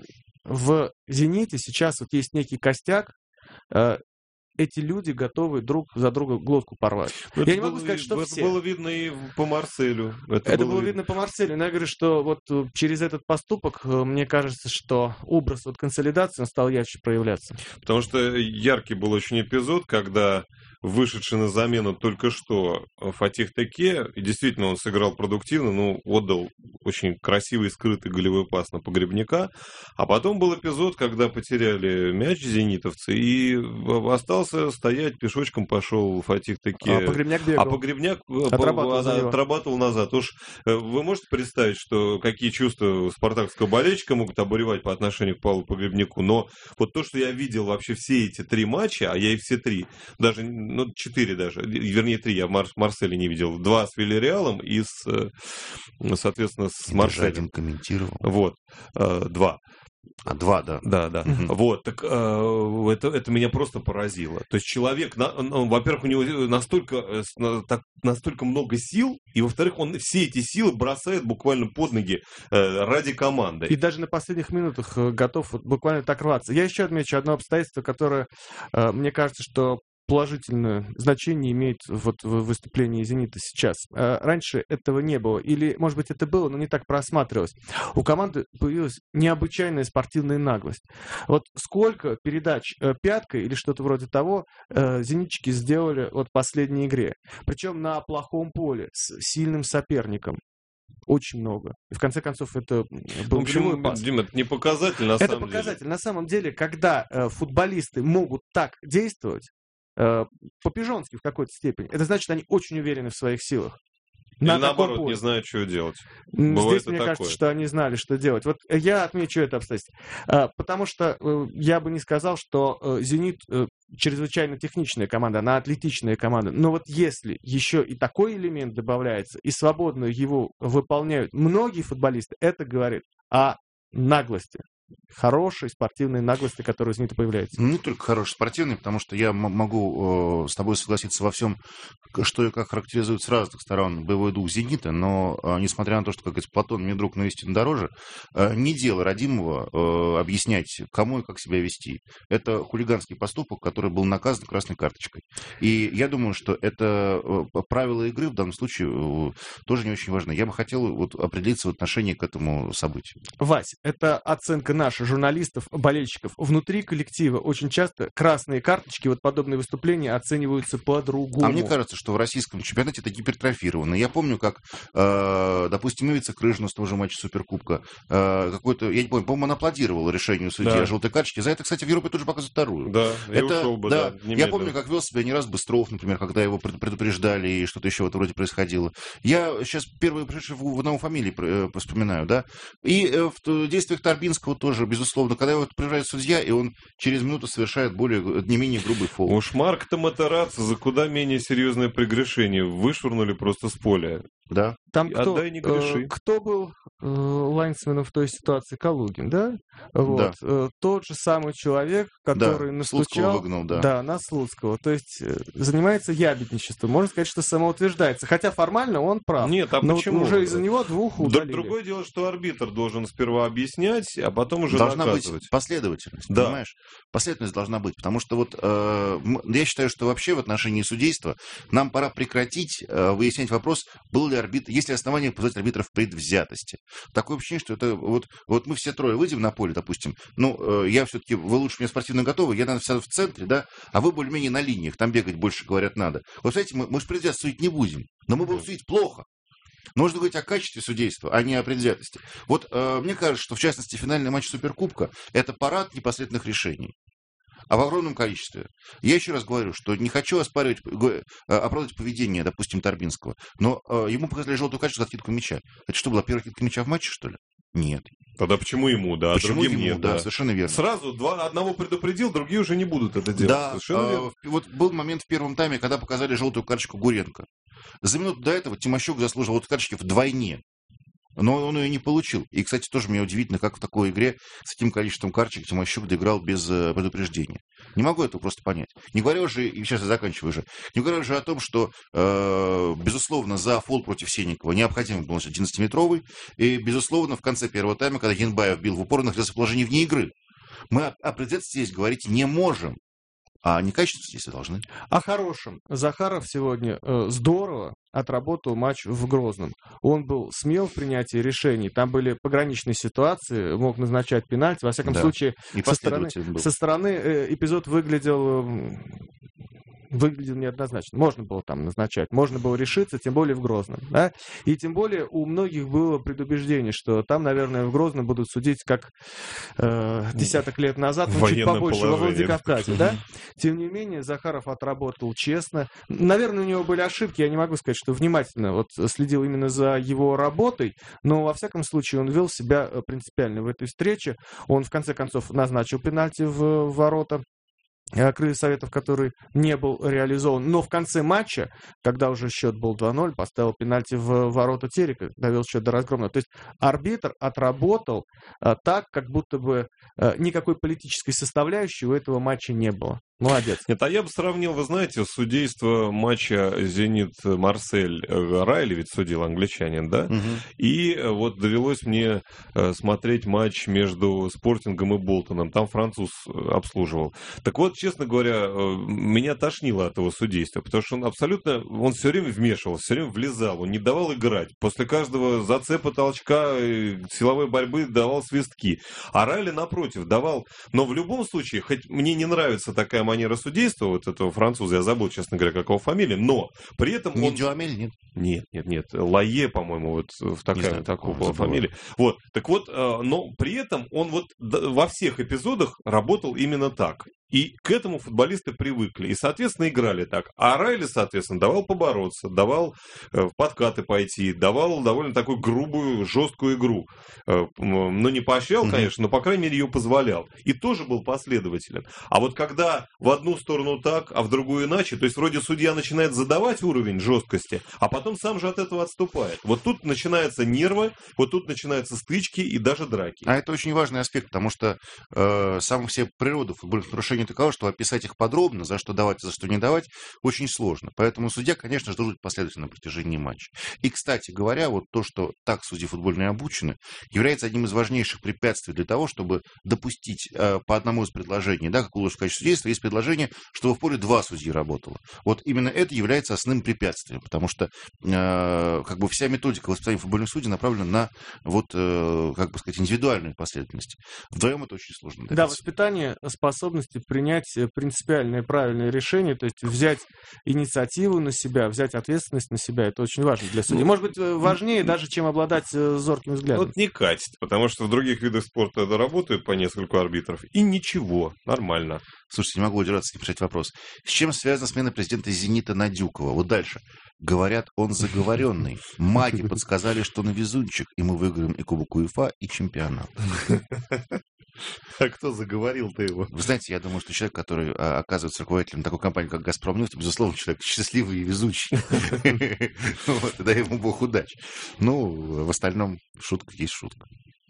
в «Зените» сейчас вот есть некий костяк, э, эти люди готовы друг за друга глотку порвать. Но я не было, могу сказать, что это все. было видно и по Марселю. Это, это было, было видно по Марселю. Но я говорю, что вот через этот поступок, мне кажется, что образ вот консолидации он стал ярче проявляться. Потому что яркий был очень эпизод, когда вышедший на замену только что Фатих Теке, и действительно он сыграл продуктивно, ну, отдал очень красивый скрытый голевой пас на Погребняка, а потом был эпизод, когда потеряли мяч зенитовцы, и остался стоять, пешочком пошел Фатих Теке. А Погребняк бегал. А Погребняк отрабатывал, отрабатывал назад. Уж вы можете представить, что какие чувства спартаковского болельщика могут обуревать по отношению к Павлу Погребняку, но вот то, что я видел вообще все эти три матча, а я и все три, даже, ну, четыре даже, вернее, три, я в Мар- Марселе не видел, два с Вильярреалом и, с, соответственно, с Марселем. Один комментировал. Вот, два. А, два, да. Да, да. Угу. Вот, так э, это, это меня просто поразило. То есть человек, на, он, во-первых, у него настолько, на, так, настолько много сил, и, во-вторых, он все эти силы бросает буквально под ноги э, ради команды. И даже на последних минутах готов вот, буквально так рваться. Я еще отмечу одно обстоятельство, которое, э, мне кажется, что положительное значение имеет вот в выступлении «Зенита» сейчас. Раньше этого не было. Или, может быть, это было, но не так просматривалось. У команды появилась необычайная спортивная наглость. Вот сколько передач пяткой или что-то вроде того зенитчики сделали вот в последней игре. Причем на плохом поле, с сильным соперником. Очень много. И в конце концов это был голевой пас. Дима, это не показатель на это самом показатель. деле. На самом деле, когда э, футболисты могут так действовать, по-пижонски в какой-то степени. Это значит, они очень уверены в своих силах. Или на наоборот, поле. Не знают, что делать. Бывает Здесь, мне такое. кажется, что они знали, что делать. Вот я отмечу это обстоятельство. Потому что я бы не сказал, что «Зенит» чрезвычайно техничная команда, она атлетичная команда. Но вот если еще и такой элемент добавляется, и свободно его выполняют многие футболисты, это говорит о наглости. Хорошей спортивной наглости, которая у «Зенита» появляется. Не только хорошей спортивной, потому что я м- могу э, с тобой согласиться во всем, что и как характеризует с разных сторон боевой дух «Зенита», но, э, несмотря на то, что, как говорится, Платон мне друг, но истинно дороже, э, не дело родимого э, объяснять, кому и как себя вести. Это хулиганский поступок, который был наказан красной карточкой. И я думаю, что это э, правила игры в данном случае э, тоже не очень важны. Я бы хотел вот, определиться в отношении к этому событию. Вась, это оценка наших журналистов, болельщиков. Внутри коллектива очень часто красные карточки, вот подобные выступления оцениваются по-другому. А мне кажется, что в российском чемпионате это гипертрофировано. Я помню, как, э, допустим, Ивица Крыжина с того же матча Суперкубка, э, какой-то, я не помню, по-моему, он аплодировал решению судьи да. о желтой карточке. За это, кстати, в Европе тут же показывают вторую. Да, это, и ушел бы, да. да, я помню, как вел себя не раз Быстров, например, когда его предупреждали и что-то еще в этом роде происходило. Я сейчас первые пришедшие в одного фамилии вспоминаю, да. И э, в действиях Торбинского тоже, безусловно, когда его приезжает судья, и он через минуту совершает более, не менее грубый фол. Уж Марк Матерацци за куда менее серьезное прегрешение вышвырнули просто с поля. Да. Там кто, Отдай, не греши. Э, кто был э, лайнсменом в той ситуации? Калугин, да? Вот. Да. Э, тот же самый человек, который да. настучал выгнал, да. Да, на Слуцкого. То есть э, занимается ябедничеством. Можно сказать, что самоутверждается. Хотя формально он прав. Нет, а но почему? Уже из-за него двух удалили. Другое дело, что арбитр должен сперва объяснять, а потом уже должна наказывать. быть последовательность, да. понимаешь? Последовательность должна быть. Потому что вот э, я считаю, что вообще в отношении судейства нам пора прекратить э, выяснять вопрос, был ли арбитр, есть ли основания позвать арбитров предвзятости. Такое ощущение, что это вот, вот мы все трое выйдем на поле, допустим, ну, э, я все-таки, вы лучше меня спортивно готовы, я, наверное, в центре, да, а вы более-менее на линиях, там бегать больше, говорят, надо. Вот, знаете, мы, мы же предвзятость судить не будем, но мы будем судить плохо. Нужно говорить о качестве судейства, а не о предвзятости. Вот э, мне кажется, что, в частности, финальный матч Суперкубка – это парад непосредственных решений. А в огромном количестве. Я еще раз говорю, что не хочу оспаривать, оправдывать поведение, допустим, Торбинского, но э, ему показали желтую карточку за откидку мяча. Это что, была первая откидка мяча в матче, что ли? Нет. Тогда почему ему, да, почему другим ему, нет, да, да, совершенно верно. Сразу два, одного предупредил, другие уже не будут это делать. Да, совершенно э, верно. Вот был момент в первом тайме, когда показали желтую карточку Гуренко. За минуту до этого Тимощук заслужил желтой карточки вдвойне. Но он ее не получил. И, кстати, тоже мне удивительно, как в такой игре с таким количеством карточек Тимощук доиграл без э, предупреждения. Не могу этого просто понять. Не говоря уже, и сейчас я заканчиваю уже, не говоря уже о том, что, э, безусловно, за фол против Сенникова необходимо был одиннадцатиметровый. И, безусловно, в конце первого тайма, когда Янбаев бил в упор, он находился в положении вне игры. Мы о, о предвзятости здесь говорить не можем. А некачественно здесь и должны. О хорошем. Захаров сегодня э, здорово отработал матч в Грозном. Он был смел в принятии решений. Там были пограничные ситуации, мог назначать пенальти. Во всяком да. случае, и со стороны, со стороны э, эпизод выглядел... Э, выглядел неоднозначно. Можно было там назначать, можно было решиться, тем более в Грозном. Да? И тем более у многих было предубеждение, что там, наверное, в Грозном будут судить как э, десяток лет назад, ну, чуть побольше, во Владикавказе. Да? Тем не менее, Захаров отработал честно. Наверное, у него были ошибки, я не могу сказать, что внимательно вот следил именно за его работой, но, во всяком случае, он вел себя принципиально в этой встрече. Он, в конце концов, назначил пенальти в ворота Крылья Советов, который не был реализован. Но в конце матча, когда уже счет был два ноль, поставил пенальти в ворота Терека, довел счет до разгромного. То есть арбитр отработал а, так, как будто бы а, никакой политической составляющей у этого матча не было. Молодец. Нет, а я бы сравнил, вы знаете, судейство матча «Зенит-Марсель». Райли ведь судил, англичанин, да? Угу. И вот довелось мне смотреть матч между «Спортингом» и «Болтоном». Там француз обслуживал. Так вот, честно говоря, меня тошнило от его судейства, потому что он абсолютно, он все время вмешивался, все время влезал, он не давал играть. После каждого зацепа, толчка, силовой борьбы давал свистки. А Райли, напротив, давал... Но в любом случае, хоть мне не нравится такая манера судейства вот этого француза, я забыл, честно говоря, как его фамилия, но при этом не он... Дюамель, нет? Нет, нет, нет, Лае, по-моему, вот в такая, такая была фамилия. Вот, так вот, но при этом он вот во всех эпизодах работал именно так. И к этому футболисты привыкли. И, соответственно, играли так. А Райли, соответственно, давал побороться, давал в подкаты пойти, давал довольно такую грубую, жесткую игру. Ну, не поощрял, конечно, но, по крайней мере, ее позволял. И тоже был последователен. А вот когда в одну сторону так, а в другую иначе, то есть вроде судья начинает задавать уровень жесткости, а потом сам же от этого отступает. Вот тут начинаются нервы, вот тут начинаются стычки и даже драки. А это очень важный аспект, потому что э, сама все природа футбольных нарушений такова, что описать их подробно, за что давать, за что не давать, очень сложно. Поэтому судья, конечно же, должен быть последовательно на протяжении матча. И, кстати говоря, вот то, что так судьи футбольные обучены, является одним из важнейших препятствий для того, чтобы допустить э, по одному из предложений, да, как улучшить качество судейства, есть предложение, чтобы в поле два судьи работало. Вот именно это является основным препятствием, потому что э, как бы вся методика воспитания футбольных судей направлена на вот, э, как бы сказать, индивидуальную последовательность. Вдвоем это очень сложно. Да, воспитание способности принять принципиальное правильное решение, то есть взять инициативу на себя, взять ответственность на себя, это очень важно для судей. Может быть, важнее даже, чем обладать зорким взглядом. Вот не катит, потому что в других видах спорта это работает по нескольку арбитров, и ничего, нормально. Слушайте, не могу удержаться не решать вопрос. С чем связана смена президента «Зенита» на Дюкова? Вот дальше. Говорят, он заговоренный. Маги подсказали, что он везунчик, и мы выиграем и Кубок УЕФА, и чемпионат. А кто заговорил-то его? Вы знаете, я думаю, что человек, который а, оказывается руководителем такой компании, как «Газпромнефть», безусловно, человек счастливый и везучий. Дай ему Бог удачи. Ну, в остальном шутка есть шутка.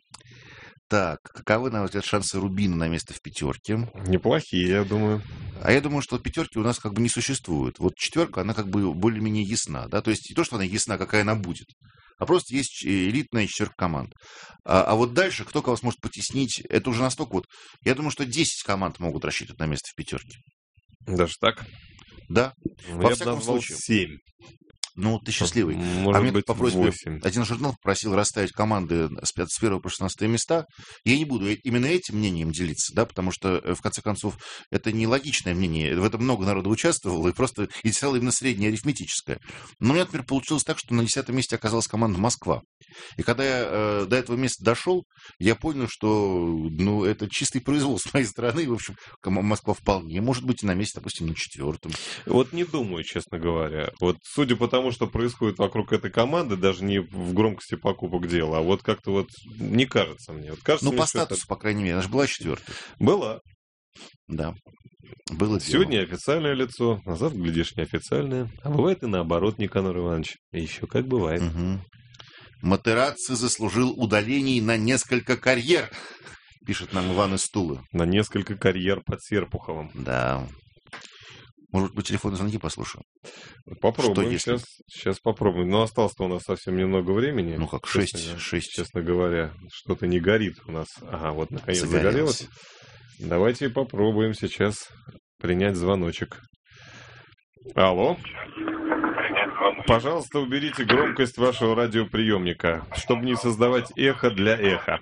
Так, каковы, на ваш взгляд, шансы Рубина на место в пятерке? Неплохие, я думаю. А я думаю, что пятерки у нас как бы не существует. Вот четверка, она как бы более-менее ясна. Да? То есть не то, что она ясна, какая она будет, а просто есть элитная четверка команд. А, а вот дальше, кто кого сможет потеснить, это уже настолько вот... Я думаю, что десять команд могут рассчитывать на место в пятерке. Даже так? Да. Ну, Во всяком случае. семь. Ну, ты счастливый. Может а мне быть, по просьбе восемь. один журнал попросил расставить команды с первого по шестнадцатое места. Я не буду именно этим мнением делиться, да, потому что, в конце концов, это не логичное мнение. В этом много народу участвовало, и просто интересовало именно среднее арифметическое. Но у меня, например, получилось так, что на десятом месте оказалась команда «Москва». И когда я э, до этого места дошел, я понял, что ну, это чистый произвол с моей стороны. И, в общем, Москва вполне может быть и на месте, допустим, на четвертом. Вот не думаю, честно говоря. Вот судя по тому, что происходит вокруг этой команды, даже не в громкости покупок дела, а вот как-то вот не кажется мне. Вот кажется, ну, мне по статусу, по крайней мере, она же была четвертой. Была. Да. Было Сегодня дело. официальное лицо, а завтра, глядишь, неофициальное. А бывает и наоборот, Никанор Иванович. Еще как бывает. Угу. Матерацци заслужил удалений на несколько карьер, пишет нам Иван из Тулы. На несколько карьер под Серпуховым. Да. Может быть, телефонные звонки послушаем? Попробуем. Что, сейчас, сейчас попробуем. Но осталось-то у нас совсем немного времени. Ну как, шесть, шесть. Честно говоря, что-то не горит у нас. Ага, вот наконец загорелось. загорелось. Давайте попробуем сейчас принять звоночек. Алло. Пожалуйста, уберите громкость вашего радиоприемника, чтобы не создавать эхо для эха.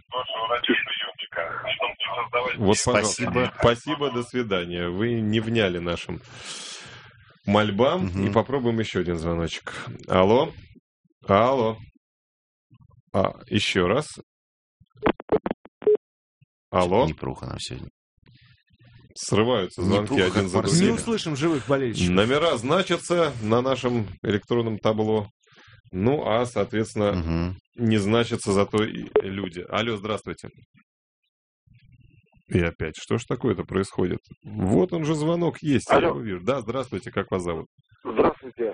Вот, спасибо. Спасибо, до свидания. Вы не вняли нашим мольбам. Мгм. И попробуем еще один звоночек. Алло. Алло. А, еще раз. Алло. Непруха нам сегодня. Срываются звонки Непруха, один как за Марсель. Не другим. услышим живых болельщиков. Номера значатся на нашем электронном табло. Ну, а, соответственно, Мгм. не значатся зато и люди. Алло, здравствуйте. И опять, что ж такое-то происходит? Вот он же звонок есть, я Алло. его вижу. Да, здравствуйте, как вас зовут? Здравствуйте.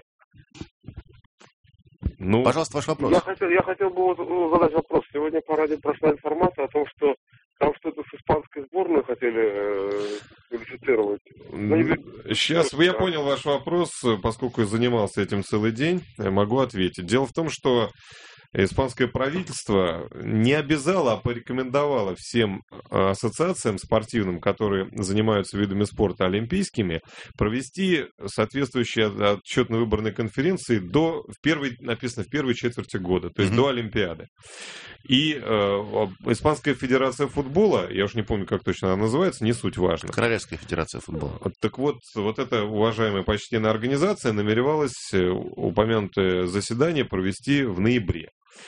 Ну, Пожалуйста, ваш вопрос. Я хотел, я хотел бы вот, ну, задать вопрос. Сегодня по радио прошла информация о том, что там что-то с испанской сборной хотели э, квалифицировать. Ну, не ви- сейчас я понял ваш вопрос, поскольку занимался этим целый день, я могу ответить. Дело в том, что испанское правительство не обязало, а порекомендовало всем ассоциациям спортивным, которые занимаются видами спорта олимпийскими, провести соответствующие отчетно-выборные конференции до, в первой, написано, в первой четверти года, то есть Мгм. до Олимпиады. И э, Испанская федерация футбола, я уж не помню, как точно она называется, не суть важно. Королевская федерация футбола. Вот, так вот, вот эта уважаемая почтенная организация намеревалась э, упомянутое заседание провести в ноябре.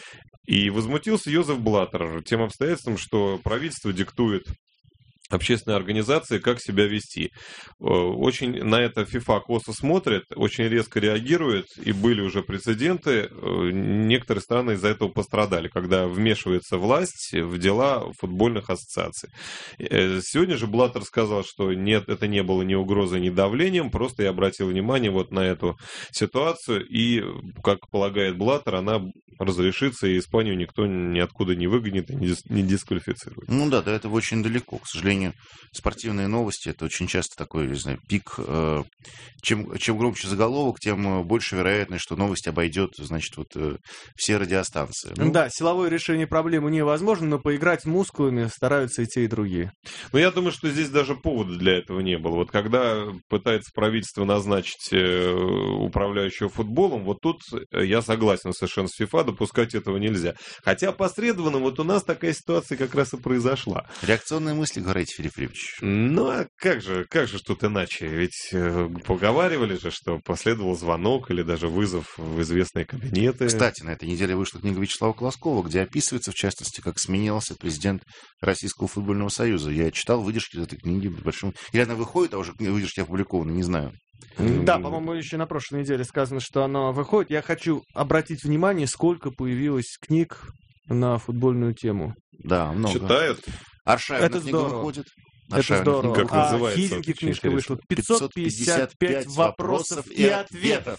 И возмутился Йозеф Блаттер тем обстоятельством, что правительство диктует общественной организации, как себя вести. Очень на это FIFA косо смотрит, очень резко реагирует, и были уже прецеденты. Некоторые страны из-за этого пострадали, когда вмешивается власть в дела футбольных ассоциаций. Сегодня же Блаттер сказал, что нет, это не было ни угрозой, ни давлением, просто я обратил внимание вот на эту ситуацию, и, как полагает Блаттер, она разрешится, и Испанию никто ниоткуда не выгонит и не дисквалифицирует. Ну да, до этого очень далеко. К сожалению, спортивные новости — это очень часто такой, не знаю, пик. Э, чем, чем громче заголовок, тем больше вероятность, что новость обойдет, значит, вот э, все радиостанции. Ну, Да, силовое решение проблемы невозможно, но поиграть мускулами стараются и те, и другие. Но я думаю, что здесь даже повода для этого не было. Вот когда пытается правительство назначить э, управляющего футболом, вот тут я согласен совершенно с FIFA, допускать этого нельзя. Хотя посредственно вот у нас такая ситуация как раз и произошла. Реакционные мысли, говорите, Филипп Филиппович. Ну, а как же, как же тут иначе? Ведь э, поговаривали же, что последовал звонок или даже вызов в известные кабинеты. Кстати, на этой неделе вышла книга Вячеслава Колоскова, где описывается, в частности, как сменился президент Российского футбольного союза. Я читал выдержки из этой книги. Большим... Или она выходит, а уже выдержки опубликованы, не знаю. Да, по-моему, еще на прошлой неделе сказано, что оно выходит. Я хочу обратить внимание, сколько появилось книг на футбольную тему. Да, много. Читают? Аршавина Это книга здорово. выходит. Это Аршавина здорово. книга Как А называется? Хизинки Очень книжка интересно. вышла. пятьсот пятьдесят пять вопросов и ответов.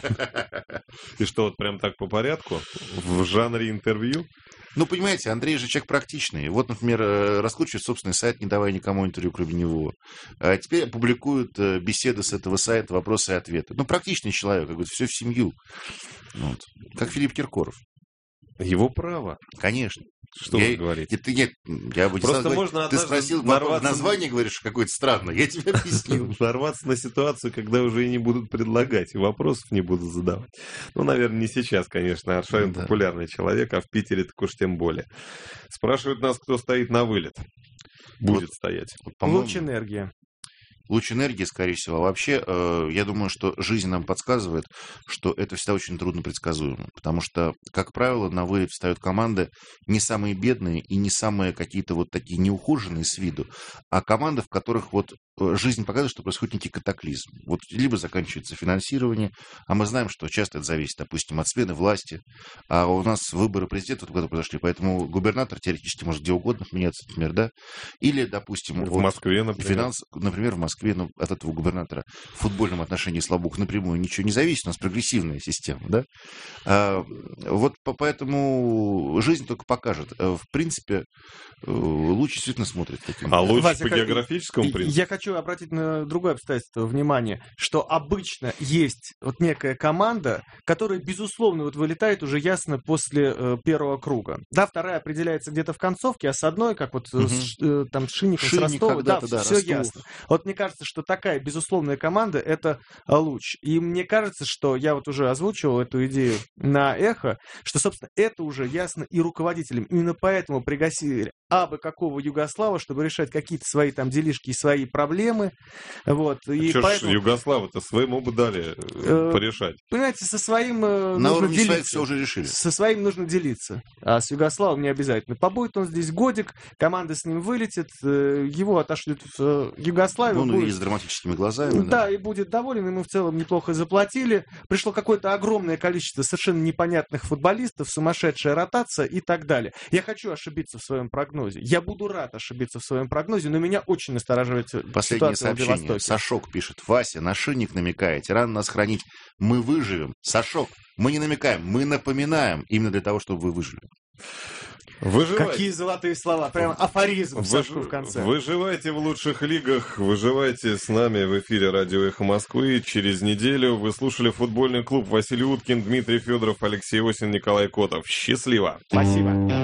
И что, вот прям так по порядку? В жанре интервью? Ну, понимаете, Андрей же человек практичный. Вот, например, раскручивает собственный сайт, не давая никому интервью, кроме него. А теперь публикуют беседы с этого сайта, вопросы и ответы. Ну, практичный человек, как говорит, все в семью. Вот. Как Филипп Киркоров. Его право. Конечно. Что я, вы говорите? Ты, нет, я бы не Просто стал можно говорить. Ты спросил, нарваться... название говоришь какое-то странное. Я тебе объяснил. Нарваться на ситуацию, когда уже и не будут предлагать, и вопросов не будут задавать. Ну, наверное, не сейчас, конечно. Аршавин Да. популярный человек, а в Питере так уж тем более. Спрашивают нас, кто стоит на вылет. Будет Вот, стоять. вот, по-моему, Луч энергии. луч энергии, скорее всего. А вообще, э, я думаю, что жизнь нам подсказывает, что это всегда очень трудно предсказуемо. Потому что, как правило, на вылет встают команды не самые бедные и не самые какие-то вот такие неухоженные с виду, а команды, в которых вот э, жизнь показывает, что происходит некий катаклизм. Вот либо заканчивается финансирование, а мы знаем, что часто это зависит, допустим, от смены власти. А у нас выборы президента вот когда произошли, поэтому губернатор теоретически может где угодно меняться, например, да? Или, допустим, В вот Москве, например. финанс, например, в Москве, ну, от этого губернатора в футбольном отношении, слава богу, напрямую ничего не зависит, у нас прогрессивная система, да? А, вот по- поэтому жизнь только покажет. А, В принципе, э, луч действительно смотрит таким. А луч Вася, по как- географическому принципу? Я хочу обратить на другое обстоятельство внимание, что обычно есть вот некая команда, которая, безусловно, вот вылетает уже ясно после э, первого круга. Да, вторая определяется где-то в концовке, а с одной, как вот э, Мгм. с, э, там с Шинником, с Шинник Ростовом, да, когда-то, да, все Ростов. ясно. Вот мне кажется, что такая безусловная команда — это а, луч. И мне кажется, что я вот уже озвучивал эту идею на эхо, что, собственно, это уже ясно и руководителям. Именно поэтому пригласили абы какого Югослава, чтобы решать какие-то свои там делишки и свои проблемы. Вот. И Что поэтому, ж Югославы-то своему бы дали Э, порешать. понимаете, со своим э, На нужно уровне своих делиться. все уже решили. Со своим нужно делиться. А с Югославом не обязательно. Побудет он здесь годик, команда с ним вылетит, э, его отошлют в э, Югославию. Он будет- увидит с драматическими глазами. Да, и будет доволен, ему в целом неплохо заплатили. Пришло какое-то огромное количество совершенно непонятных футболистов, сумасшедшая ротация и так далее. Я хочу ошибиться в своем прогнозе. Я буду рад ошибиться в своем прогнозе, но меня очень настораживает Последнее ситуация в сообщение. Владивостоке. Сашок пишет. Вася, на шинник намекаете. Рано нас хранить. Мы выживем. Сашок, мы не намекаем, мы напоминаем. Именно для того, чтобы вы выжили. Выживайте. Какие золотые слова, прям афоризм Выж- Сашку в конце. Выживайте в лучших лигах, выживайте с нами в эфире Радио Эхо Москвы. Через неделю вы слушали футбольный клуб Василий Уткин, Дмитрий Федоров, Алексей Осин, Николай Котов. Счастливо! Спасибо.